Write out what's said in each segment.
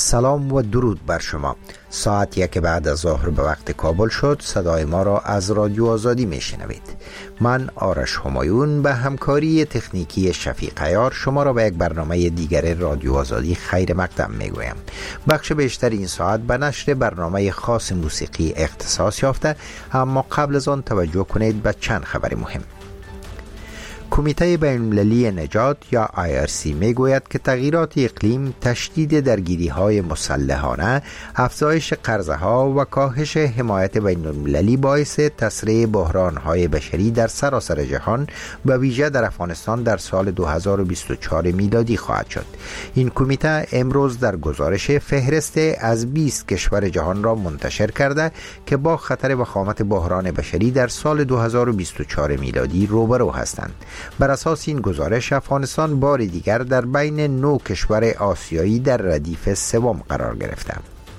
سلام و درود بر شما. ساعت 1 بعد از ظهر به وقت کابل شد. صدای ما را از رادیو آزادی می شنوید. من آرش همایون به همکاری تکنیکی شفیق عیار شما را به یک برنامه دیگر رادیو آزادی خیر مقدم می گویم. بخش بیشتر این ساعت به نشر برنامه خاص موسیقی اختصاص یافته، اما قبل از آن توجه کنید به چند خبر مهم. کمیته بین‌المللی نجات یا IRC می گوید که تغییرات اقلیم، تشدید درگیری‌های مسلحانه، افزایش قرضه‌ها و کاهش حمایت بین‌المللی باعث تسریع بحران‌های بشری در سراسر جهان و ویژه در افغانستان در سال 2024 میلادی خواهد شد. این کمیته امروز در گزارش فهرست از 20 کشور جهان را منتشر کرده که با خطر وخامت بحران بشری در سال 2024 میلادی روبرو هستند. بر اساس این گزارش افغانستان بار دیگر در بین 9 کشور آسیایی در ردیف سوم قرار گرفته.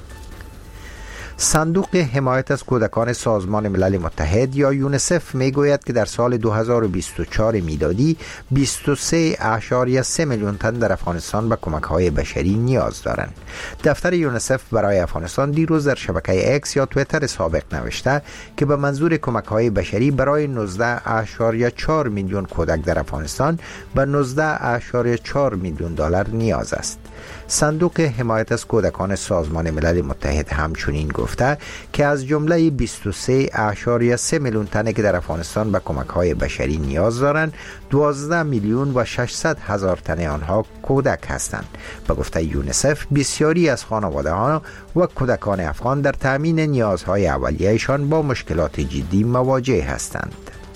صندوق حمایت از کودکان سازمان ملل متحد یا یونیسف می گوید که در سال 2024 میلادی 23.3 میلیون تن در افغانستان به کمک‌های بشری نیاز دارند. دفتر یونیسف برای افغانستان دیروز در شبکه اکس یا توییتر سابق نوشته که به منظور کمک‌های بشری برای 19.4 میلیون کودک در افغانستان به 19.4 میلیون دلار نیاز است. صندوق حمایت از کودکان سازمان ملل متحد همچنین گفته که از جمله 23.3 میلیون تنی که در افغانستان به کمک‌های بشری نیاز دارند، 12 میلیون و 600 هزار تن آنها کودک هستند. به گفته یونیسف، بسیاری از خانواده‌ها و کودکان افغان در تامین نیازهای اولیه‌شان با مشکلات جدی مواجه هستند.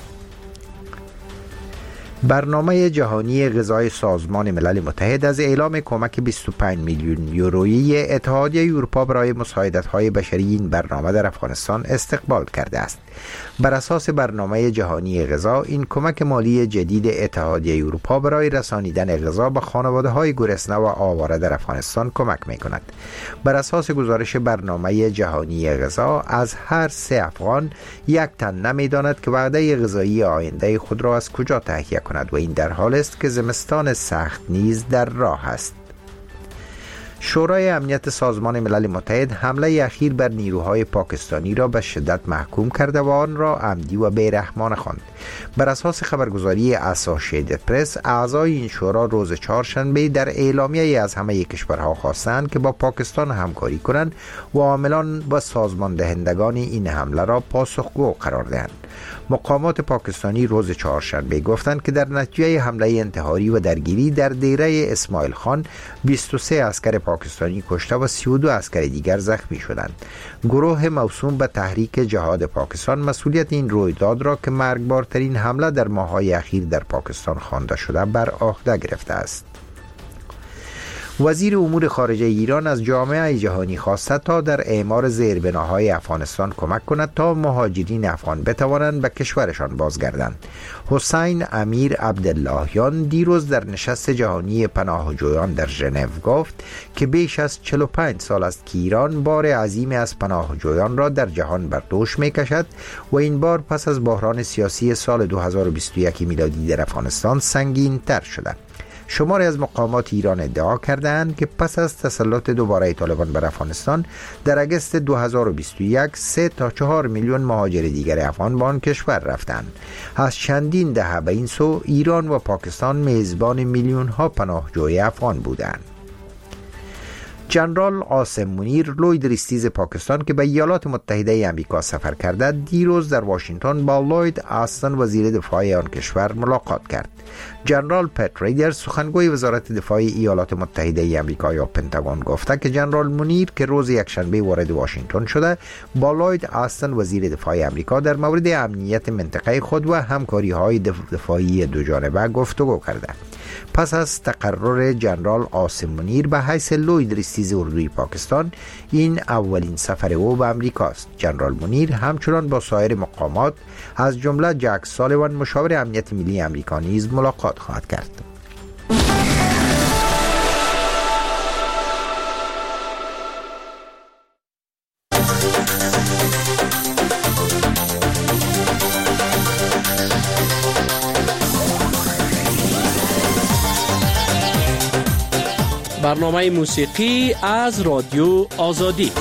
برنامه جهانی غذای سازمان ملل متحد از اعلام کمک 25 میلیون یورویی اتحادیه اروپا برای مساعدت‌های بشری این برنامه در افغانستان استقبال کرده است. بر اساس برنامه جهانی غذا، این کمک مالی جدید اتحادیه اروپا برای رسانیدن غذا به خانواده‌های گرسنه و آواره در افغانستان کمک می‌کند. بر اساس گزارش برنامه جهانی غذا، از هر 3 افغان 1 تن نمی‌داند که وعده غذایی آینده خود را از کجا تهیه کند و این در حال است که زمستان سخت نیز در راه است. شورای امنیت سازمان ملل متحد حمله اخیر بر نیروهای پاکستانی را به شدت محکوم کرده و آن را عمدی و بی‌رحمانه خواند. بر اساس خبرگزاری اسوسییتد پرس، اعضای این شورا روز چهارشنبه در اعلامیه‌ای از همه کشورها خواستند که با پاکستان همکاری کنند و عاملان و سازمان دهندگان این حمله را پاسخگو قرار دهند. مقامات پاکستانی روز چهارشنبه گفتند که در نتیجه حمله انتحاری و درگیری در دیره اسماعیل خان 23 عسکر پاکستانی کشته و 32 عسکر دیگر زخمی شدند. گروه موسوم به تحریک جهاد پاکستان مسئولیت این رویداد را که مرگبارترین حمله در ماه‌های اخیر در پاکستان خوانده شده بر عهده گرفته است. وزیر امور خارجه ایران از جامعه جهانی خواسته تا در اعمار زیربناهای افغانستان کمک کند تا مهاجرین افغان بتوانند به کشورشان بازگردند. حسین امیر عبداللهیان دیروز در نشست جهانی پناهجویان در ژنو گفت که بیش از 45 سال است که ایران بار عظیم از پناهجویان را در جهان بر دوش می‌کشد و این بار پس از بحران سیاسی سال 2021 میلادی در افغانستان سنگین‌تر شده. شماری از مقامات ایران ادعا کردند که پس از تسلط دوباره طالبان بر افغانستان در اگست 2021 3 تا 4 میلیون مهاجر دیگر افغان به آن کشور رفتند. از چندین دهه به این سو ایران و پاکستان میزبان میلیون ها پناهجوی افغان بودند. جنرال قاسم منیر، لوید ریستیز پاکستان که به ایالات متحده آمریکا سفر کرده، دیروز در واشنگتن با لوید آستن وزیر دفاع آن کشور ملاقات کرد. جنرال پت ریدر، سخنگوی وزارت دفاع ایالات متحده آمریکا یا پنتاگون، گفته که جنرال منیر که روز یکشنبه وارد واشنگتن شده، با لوید آستن وزیر دفاع آمریکا در مورد امنیت منطقه خود و همکاری‌های دفاعی دوجانبه گفتگو کرده. پس از تقرر جنرال قاسم منیر به حیث لوید ریستیز اردوی پاکستان، این اولین سفر او به امریکا است. جنرال منیر همچنان با سایر مقامات از جمله جک سالیوان، مشاور امنیت ملی امریکا، نیز ملاقات خواهد کرد. برنامه موسیقی از رادیو آزادی.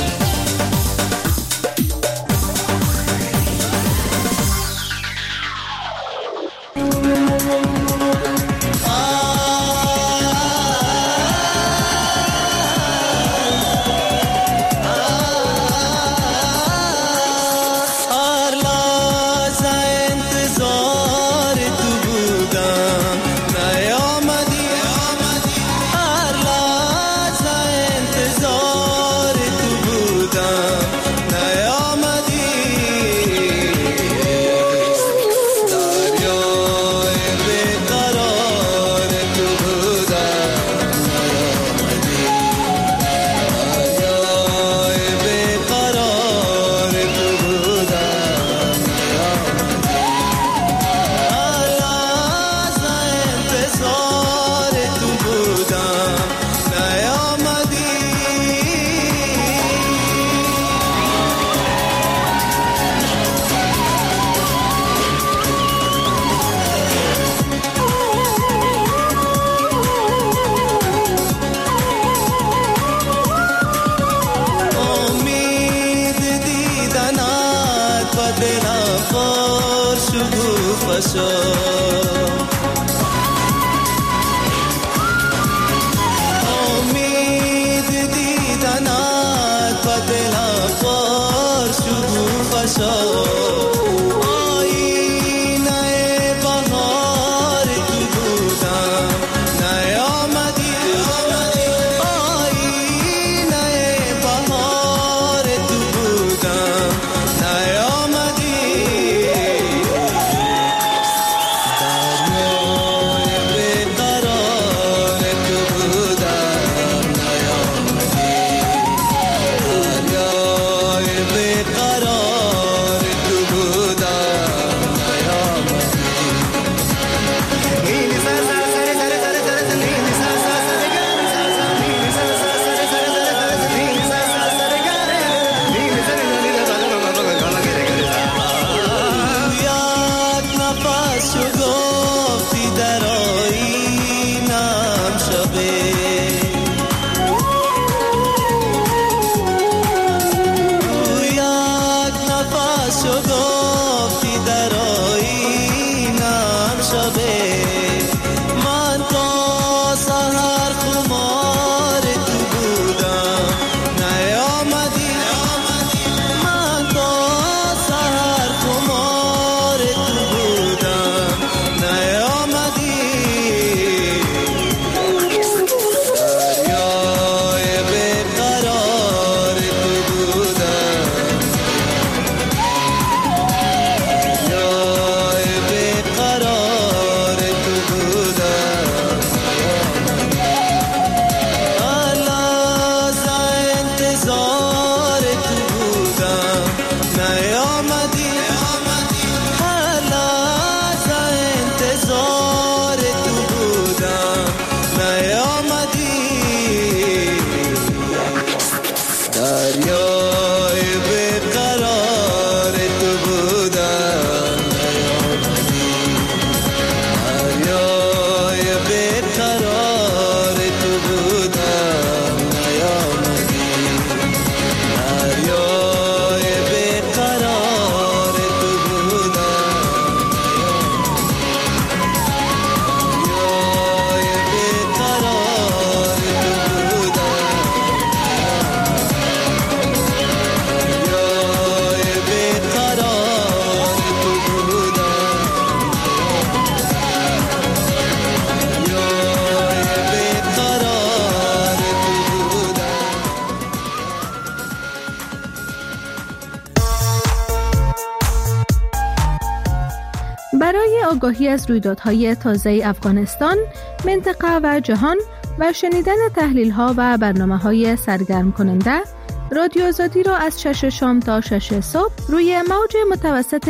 برای آگاهی از رویدادهای تازه افغانستان، منطقه و جهان و شنیدن تحلیل‌ها و برنامه‌های سرگرم کننده، رادیو آزادی را از 6 شام تا 6 صبح روی موج متوسط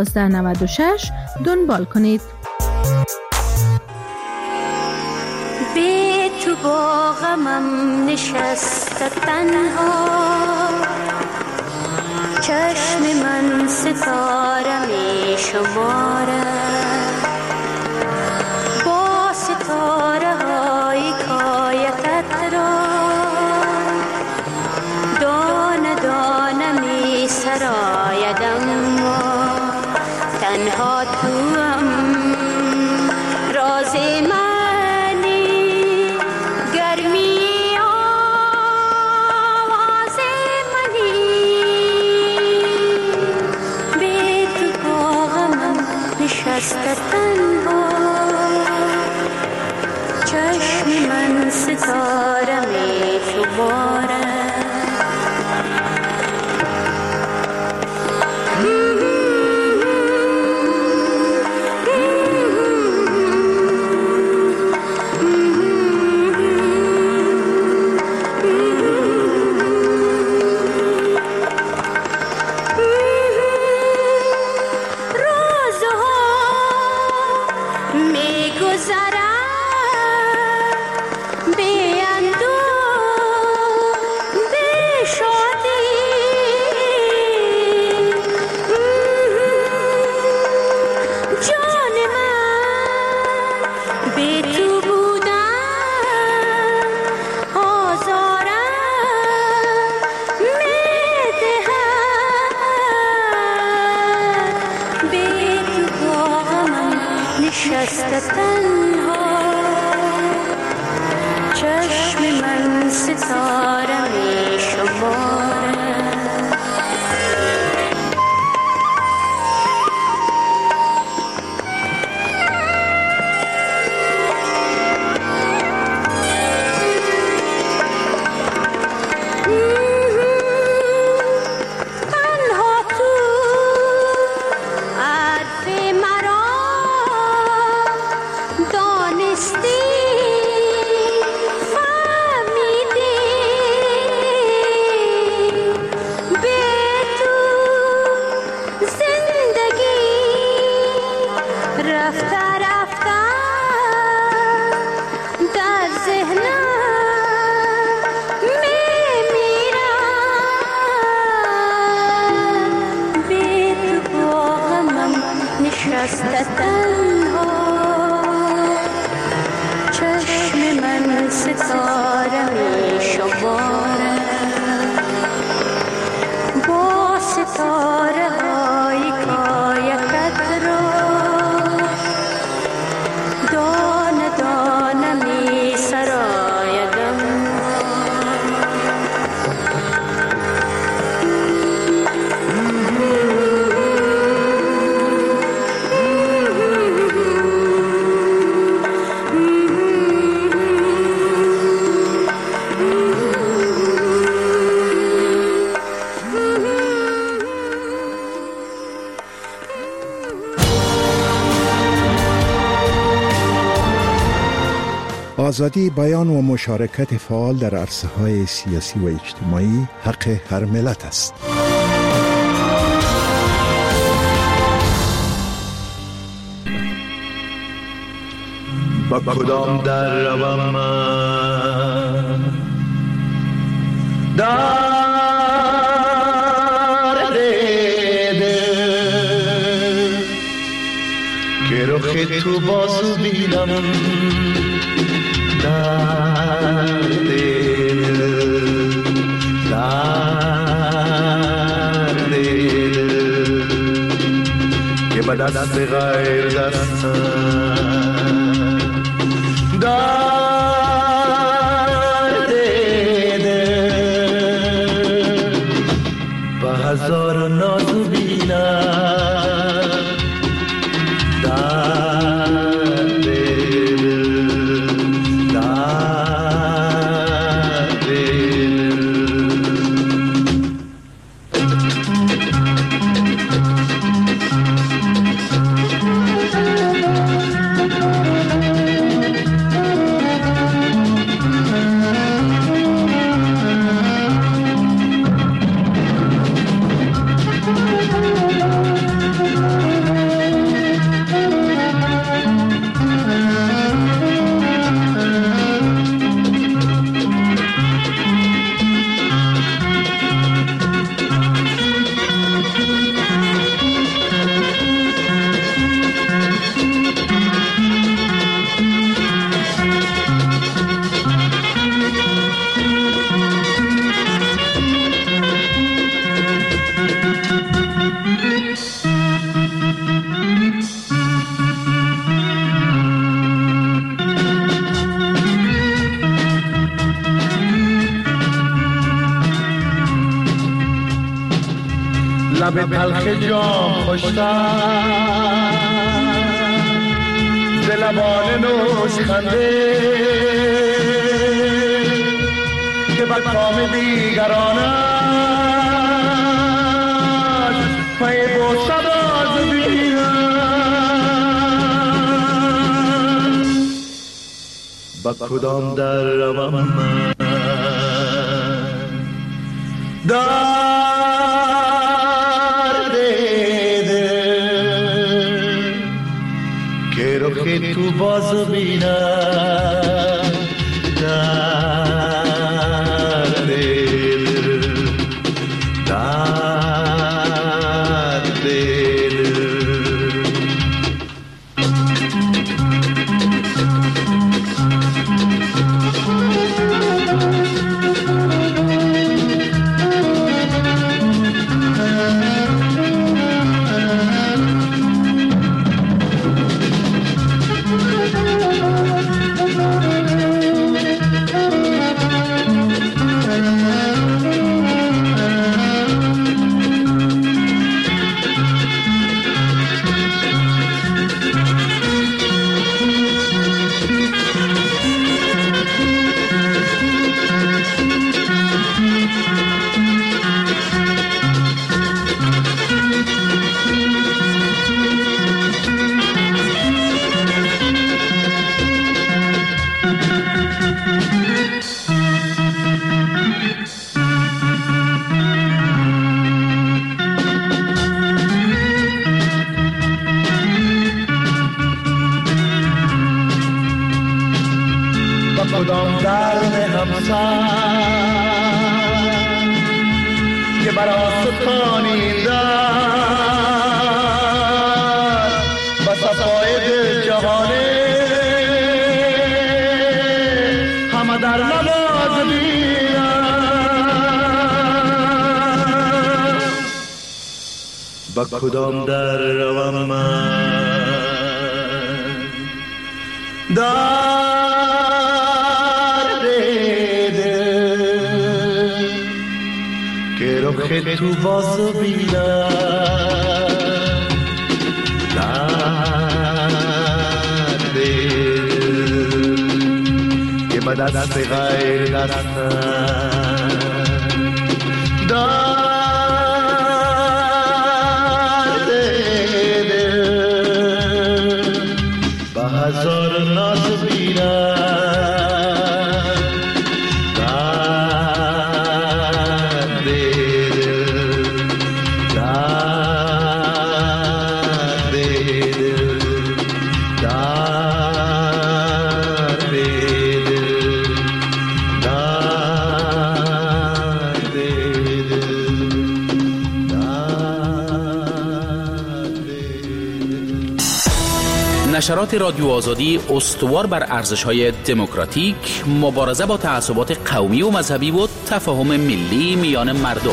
1296 دنبال کنید. به تو با غمم نشسته تنها، چشم من ستاره می شمارد، با ستاره های کایتت تنها چشم من ستاره می شماره آزادی بیان و مشارکت فعال در عرصه‌های سیاسی و اجتماعی حق هر ملت است. با کدام در روم من در دیده که رخ تو بازو بینم در دیده که به دست غیر دستم در دیده به هزار نازو بینم در دیده در دیده لب تلخ جام خوشتر لبان نوشخنده که به کام دیگران است پای بوسه باز بینم با کدام در روم من درد دل که رخ تو باز بینم درد دل درد دل کدام درد همسر که برا ستانی در و صفای دل جهانه همه در نواز بینم با کدام در روم من رخ تو باز بینم درد دل که به دست غیر دستم درد دل به هزار ناز بینم نشرات رادیو آزادی استوار بر ارزش‌های دموکراتیک، مبارزه با تعصبات قومی و مذهبی و تفاهم ملی میان مردم.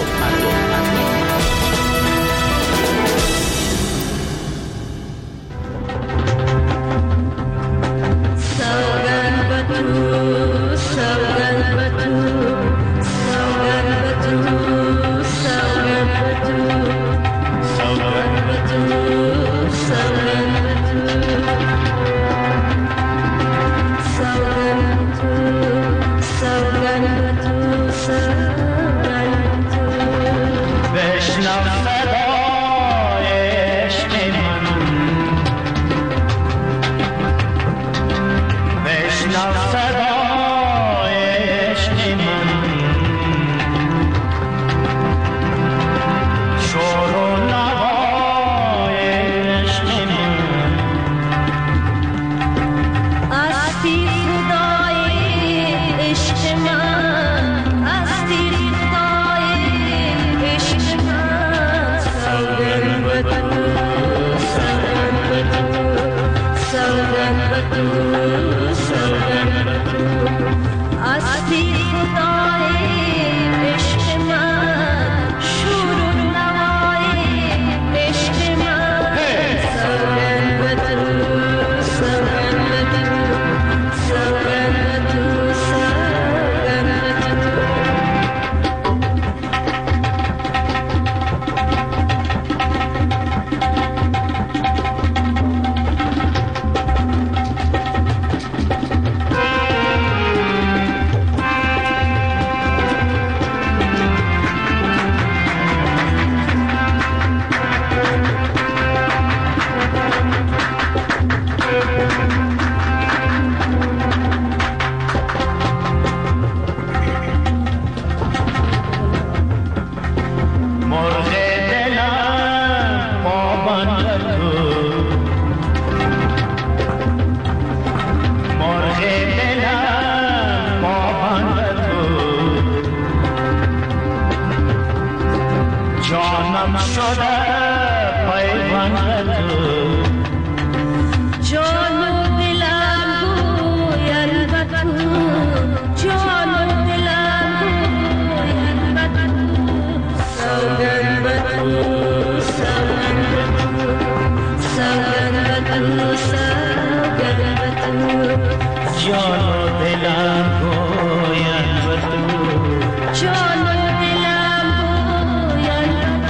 جان و دلم گویند و تو جان و دلم گویند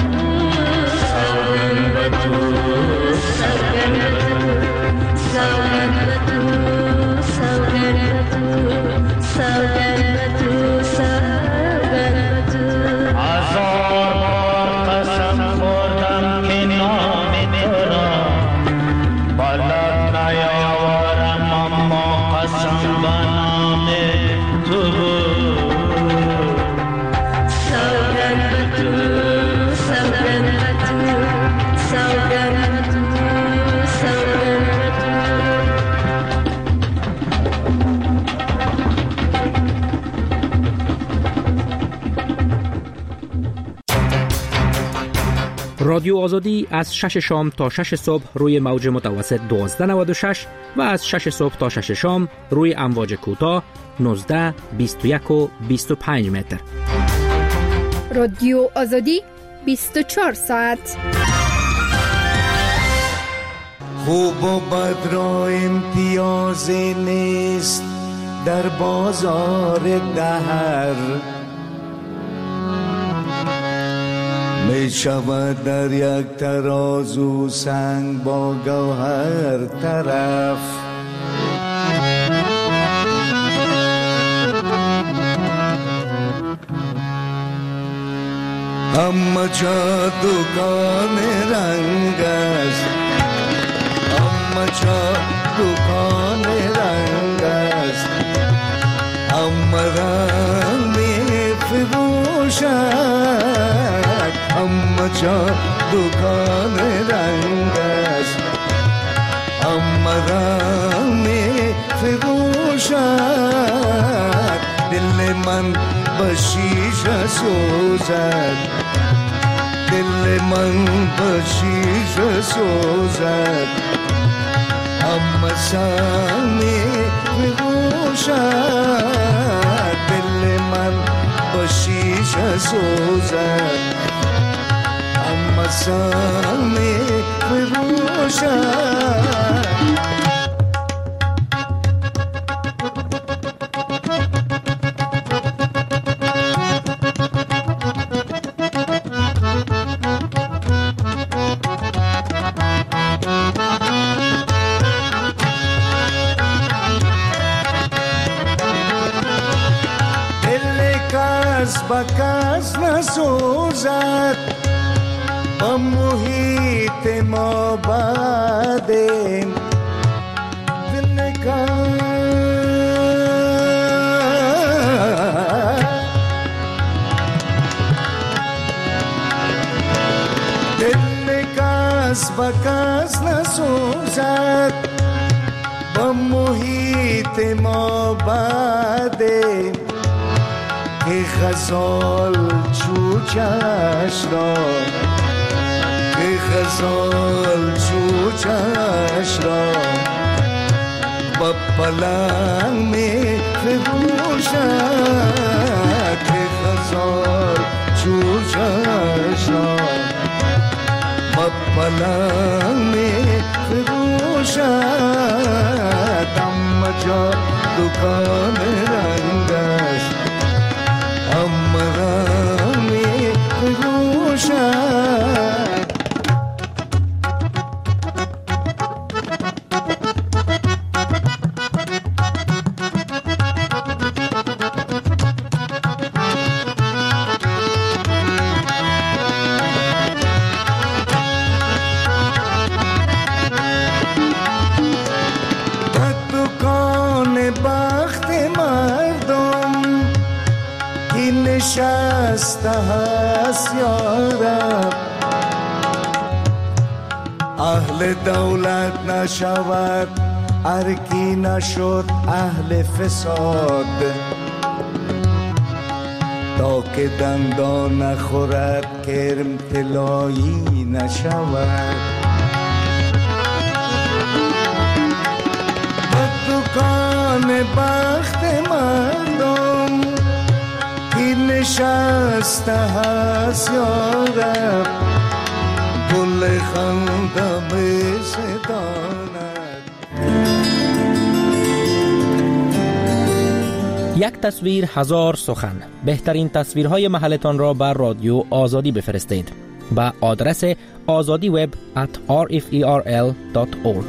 و تو سوگند و تو سوگند و تو سوگند و تو سوگند و تو سوگند و تو هزار بار قسم خوردم که نام تو را بلد نیاورم اما قسم به نام تو بود سوگند و تو سوگند و تو سوگند و تو سوگند و رادیو آزادی از 6 شام تا 6 صبح روی موج متوسط 1296 و از 6 صبح تا 6 شام روی امواج کوتاه 19 21 و 25 متر. رادیو آزادی 24 ساعت. خوب و بد را امتیاز نیست در بازار دهر، می شود در یک ترازو سنگ با گوهر طرف. همه جا دکان رنگ است، همه جا دکان رنگ است، همه رنگ می فروشد. همه جا دکان رنگ است، همه رنگ می فروشد. دل من به شیشه سوزد، دل من به شیشه سوزد. همه سر می فروشد، دل من به شیشه سوزد. همه سر می فروشد. کس نسوزد با محیط ما بعدیم. دل کس با کس نسوزد با محیط ما بعدیم. که غزال چوچش را، که غزال چوچش را با پلنگ می فروشد. که غزال چوچش را با پلنگ می فروشد. همه جا دکان رنگ است، همه را می فروشد. نشسته هست یارب، اهل دولت نشود هر کی نشد اهل فساد. تا که دندان نخورد کرم طلایی نشود. دکان بخت مردم کی نشسته هست یارب، گل خنده می ستاند. یک تصویر هزار سخن. بهترین تصویرهای محلتان را بر رادیو آزادی بفرستید به آدرس azadiweb@rferl.org.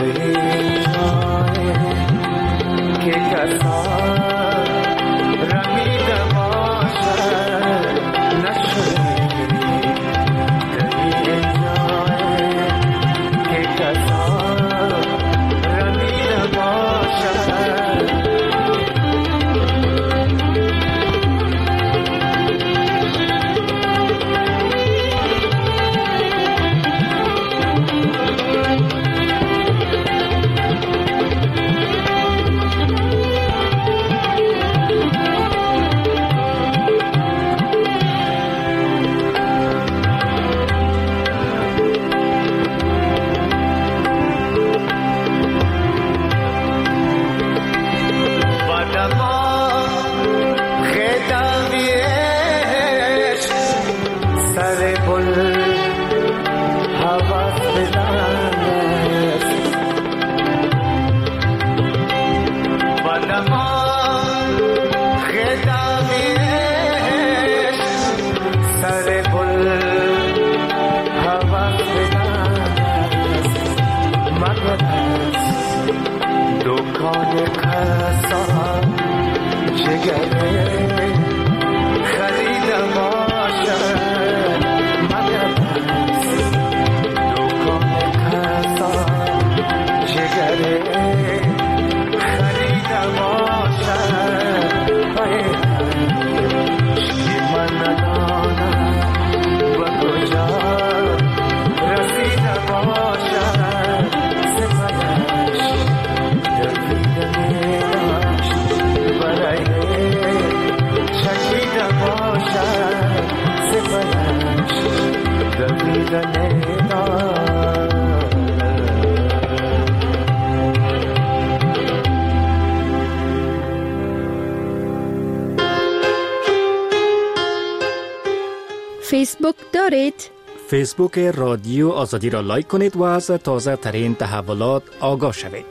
فیسبوک دارید؟ فیسبوک رادیو آزادی را لایک کنید و از تازه ترین تحولات آگاه شوید.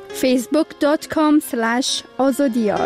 facebook.com/azadiyar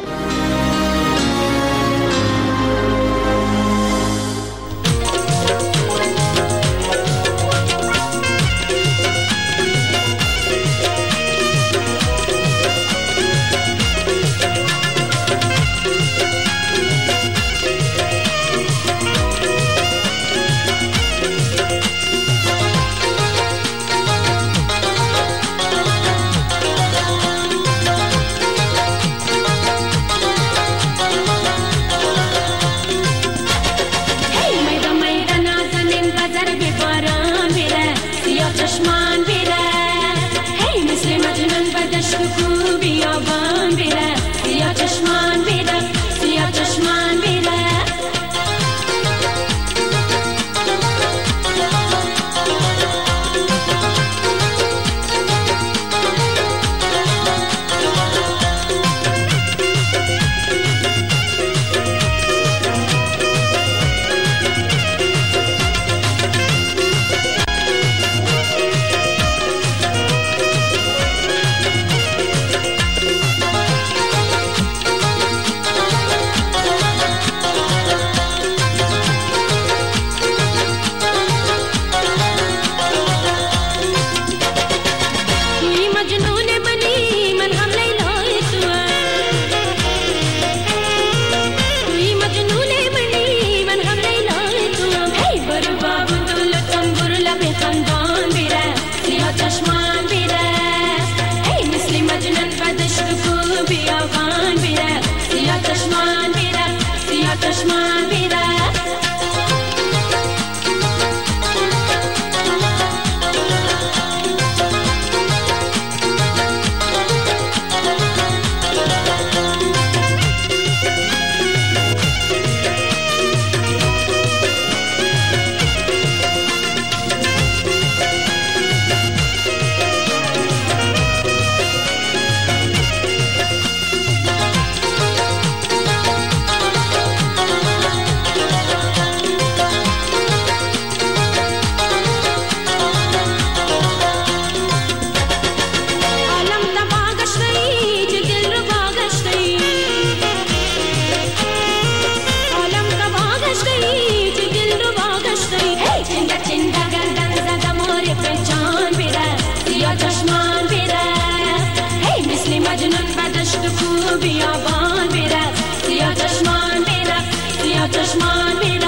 بیابان میرفت، سیاه چشمان میرفت، سیاه چشمان میرفت.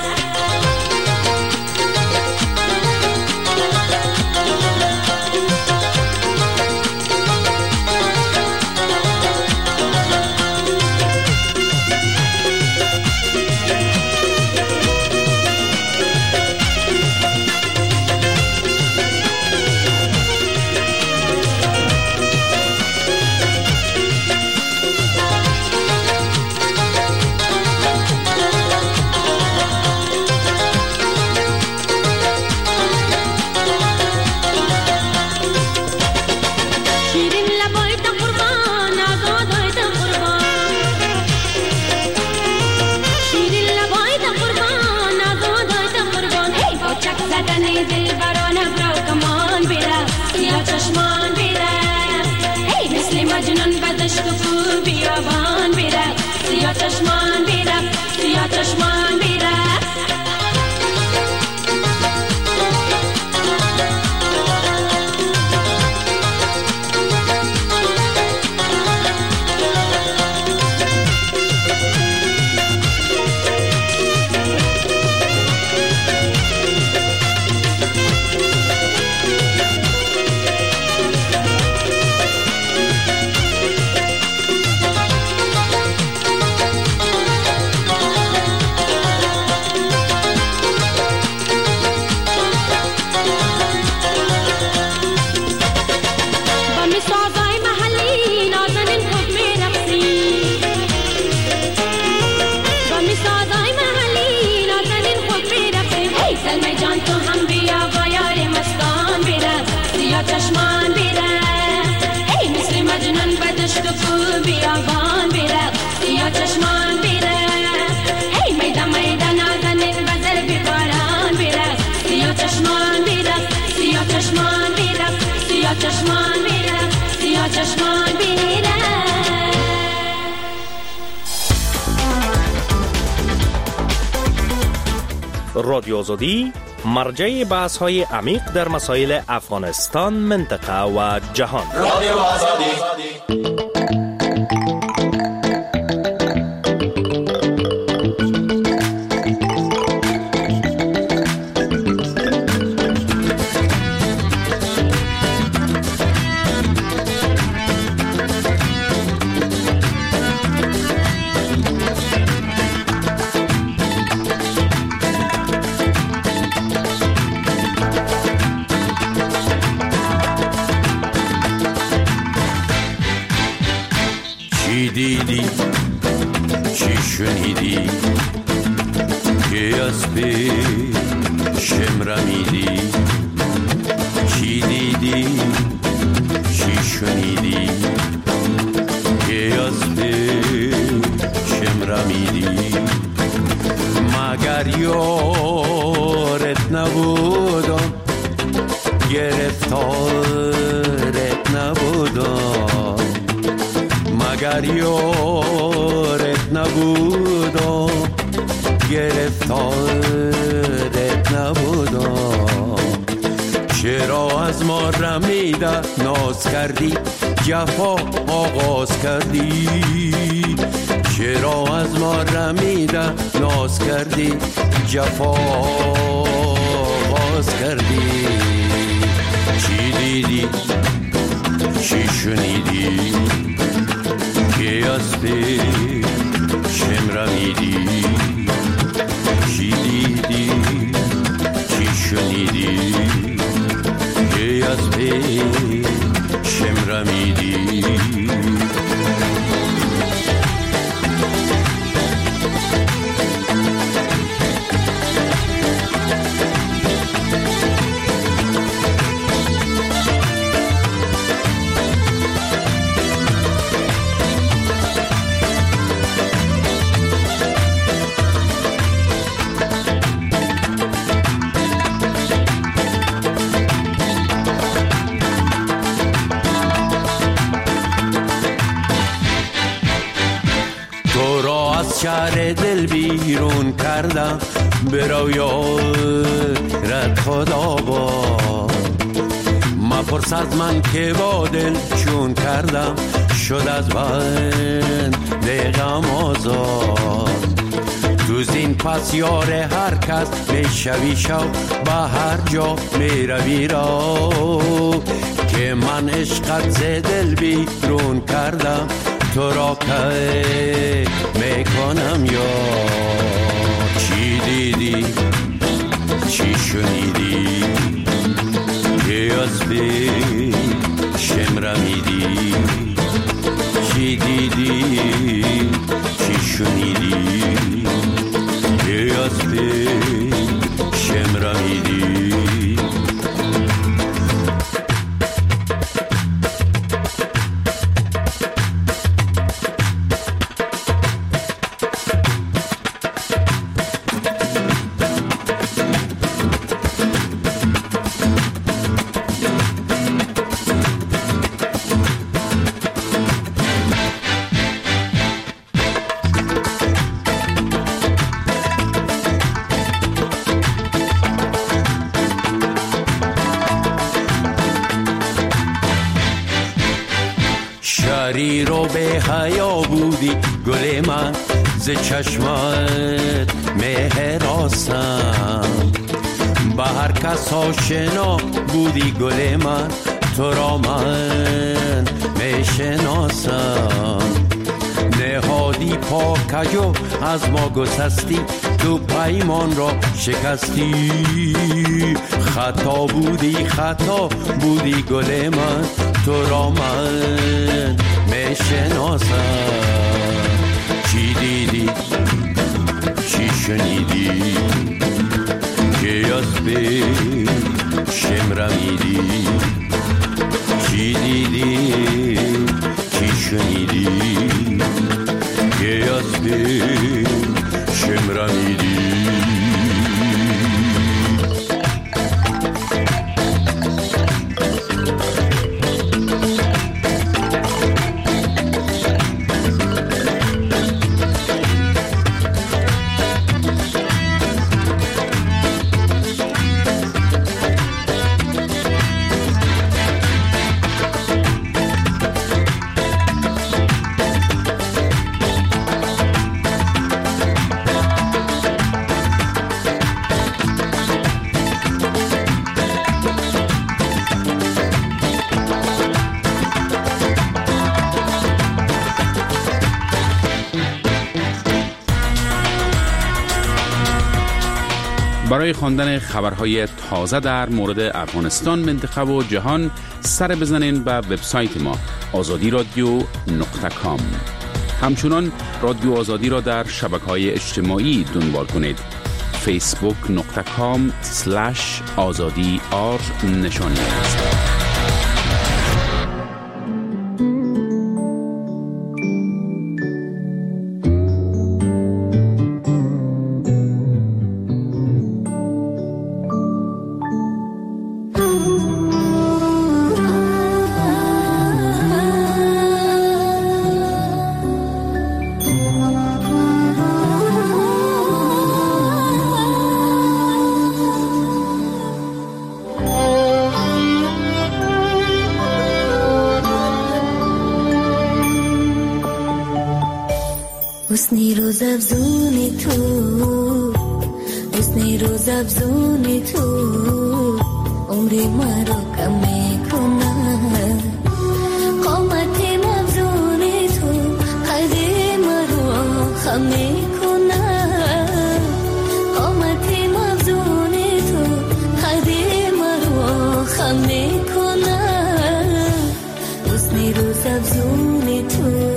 بیابان میرفت، سیاه چشمان میرفت، سیاه چشمان میرفت. چشمان بیرفت، ای مثل مجنون بدشت و کو بیابان بیرفت، سیاه چشمان بیرفت، ای میدان میدان نازنین وزر بیباران بیرفت، سیاه چشمان بیرفت، سیاه چشمان بیرفت، سیاه چشمان بیرفت، سیاه چشمان بیرفت. رادیو آزادی مرجع بحث‌های عمیق در مسائل افغانستان، منطقه و جهان. رادیو آزادی. دیدی چی شنیدی که از پیشم رمیدی، چی دیدی چی شنیدی که از پیشم رمیدی، مگر یارت نبودم گرفتارت نبودم، مگر یارت نبودم گرفتارت نبودم، چرا از ما رمیده ناز کردی جفا آغاز کردی، چرا از ما رمیده ناز کردی جفا آغاز کردی، چی دیدی چی شنیدی که از پیشم رمیدی، چی دیدی چی شنیدی که از پیشم رمیدی. شهر دل بیرون کردم برو یارت خدا با، مپرس از من که با دل چون کردم کردم شد از بند غم آزاد. تو زین پس یار هر کس میشوی شو به هر جا میروی را، که من عشقت ز دل بیرون کردم تو را که میکنم یا چی دیدی چی شنیدی که از بی شمرمیدی، چی دیدی چی شنیدی که از بی شمرمیدی. شری رو به حیا بودی گل من، ز چشمت مهراسم، به هر کس آشنا بودی گل من، تو را من میشناسم. نهادی پاکجو از ما گسستی، تو پیمان را شکستی، خطا بودی گل من، تو را من میشناسم. چی دیدی چی شنیدی که از بی شمرمیدی، چی دیدی چی شنیدی که از بی شمرمیدی. برای خواندن خبرهای تازه در مورد افغانستان، منطقه و جهان سر بزنین به وبسایت ما azadi.radio.com. همچنان رادیو آزادی را در شبکه‌های اجتماعی دنبال کنید. facebook.com/azadi_r نشانی است. حسنی روز افزونی تو عمری مرا کم میکنه، قامت افزونی تو قدی مرا خم میکنه، قامت افزونی تو قدی مرا خم میکنه، حسنی روز افزونی تو.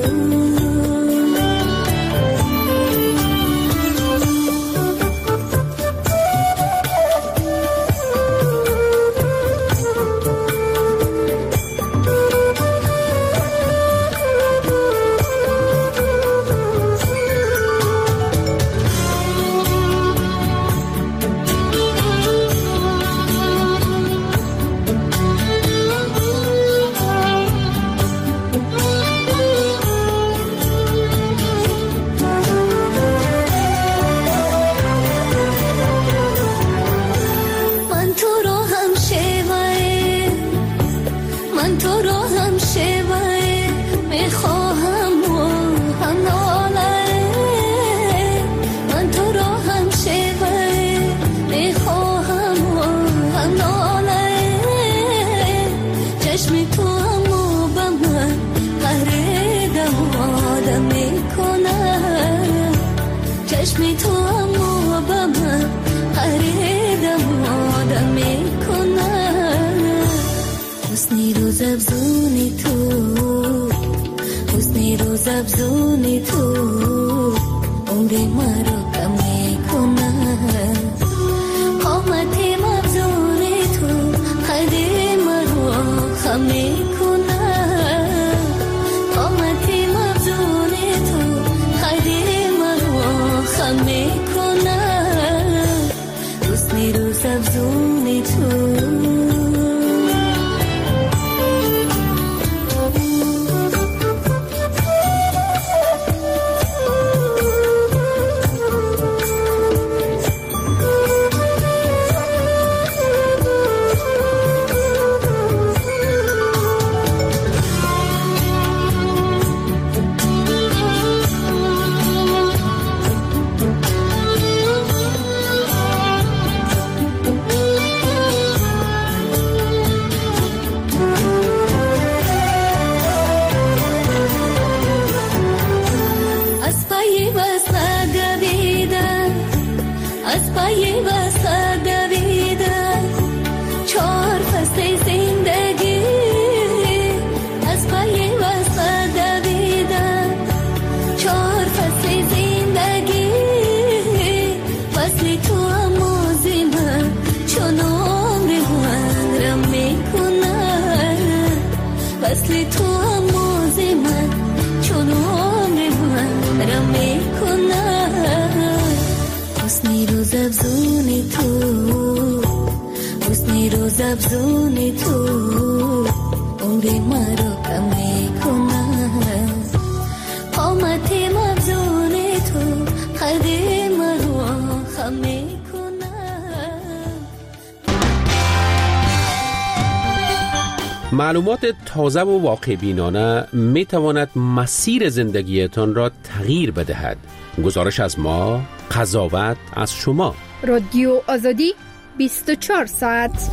افزونی تو، حسن روز افزونی تو، عمر مرا کم میکنه. قامت افزونی تو، قد مرا خم میکنه. قامت افزونی تو، قد مرا خم میکنه. حسن روز افزونی تو. افزونی تو، عمر مرا کم میکنه. قامت افزونی تو، قد مرا خم میکنه. معلومات تازه و واقع بینانه می تواند مسیر زندگیتان را تغییر بدهد. گزارش از ما، قضاوت از شما. رادیو آزادی 24 ساعت.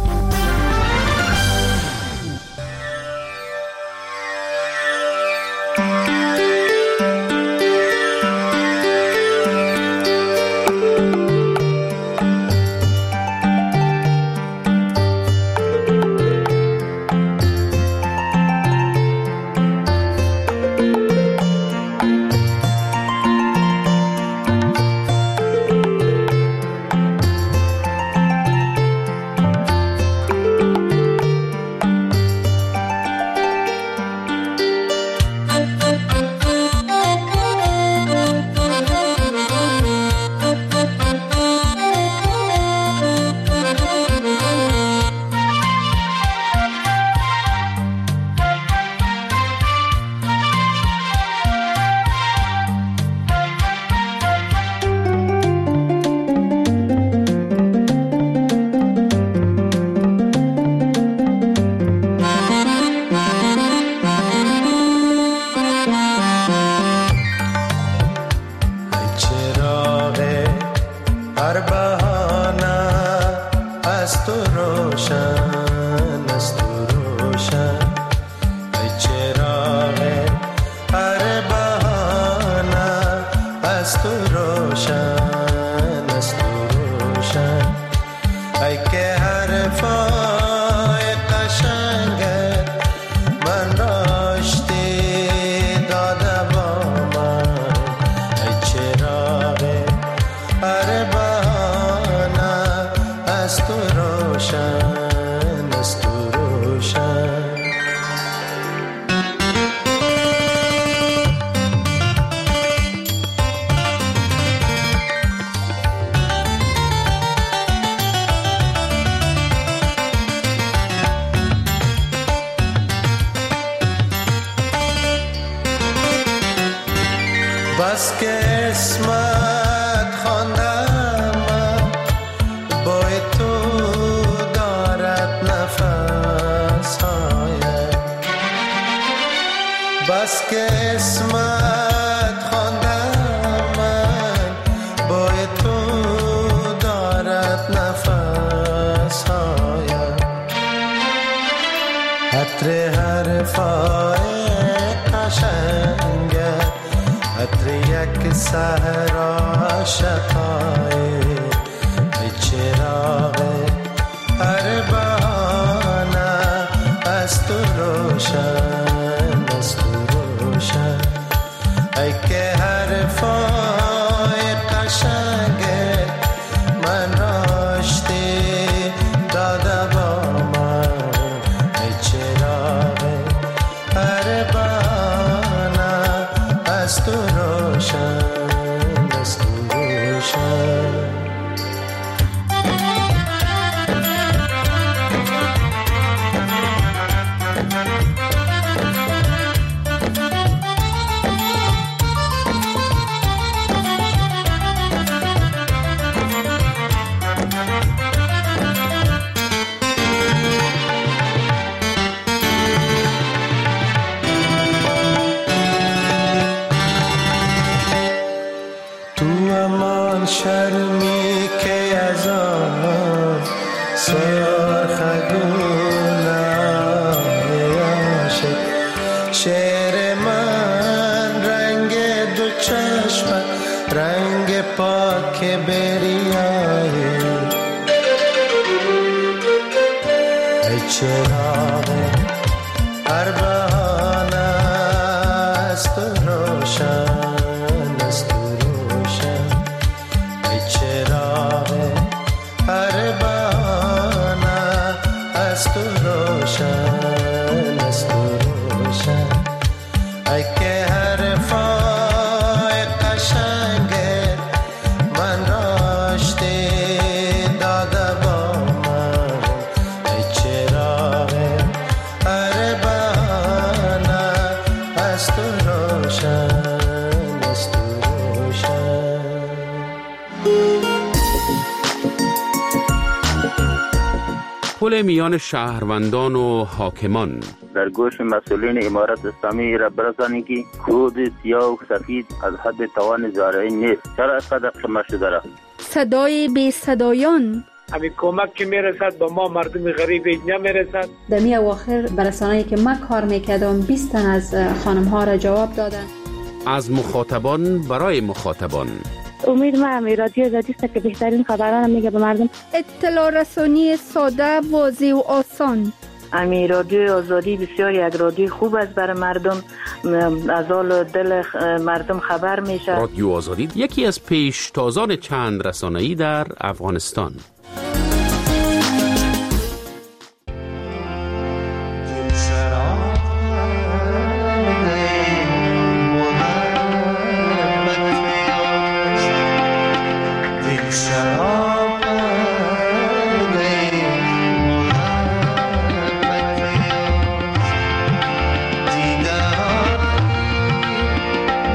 بس که اسمت خواندم با تو دارد نفس هایم. بس که اسمت خواندم با تو دارد نفس هایم. عطر حرفای قشنگت، عطر یک سحر عاشقانه، ای چراغ هر بهانه از تو روشن. رنگ پاک بریایی ای چراغ هر بهانه است تو روشن است تو روشن ای چراغ هر بهانه است تو روشن است تو روشن ای که هر فای قشنگ من راشته داده با من ای چراغ هر بهانه است تو روشن است تو روشن پل میان شهروندان و حاکمان در گوش مسئولین امارت اسلامی را برسانید که کود سیاه و سفید از حد توان زارعی نیست. چرا اینقدر قمه شده را؟ صدای بی صدایان همین کمک که میرسد به ما مردم غریب نمیرسد. در می اواخر برسانه‌ای که من کار میکردم 20 تن از خانم ها را جواب دادن. از مخاطبان برای مخاطبان امید ما هم رادیو آزادی است که بهترین خبران میگه به مردم. اطلاع رسانی ساده، واضح و آسان. امی رادیو آزادی بسیار یک رادیو خوب است برای مردم، از حال دل مردم خبر میشه. رادیو آزادی یکی از پیشتازان چند رسانه‌ای در افغانستان.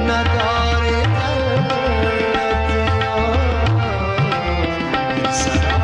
نداره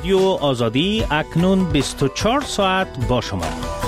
رادیو آزادی اکنون 24 ساعت با شما.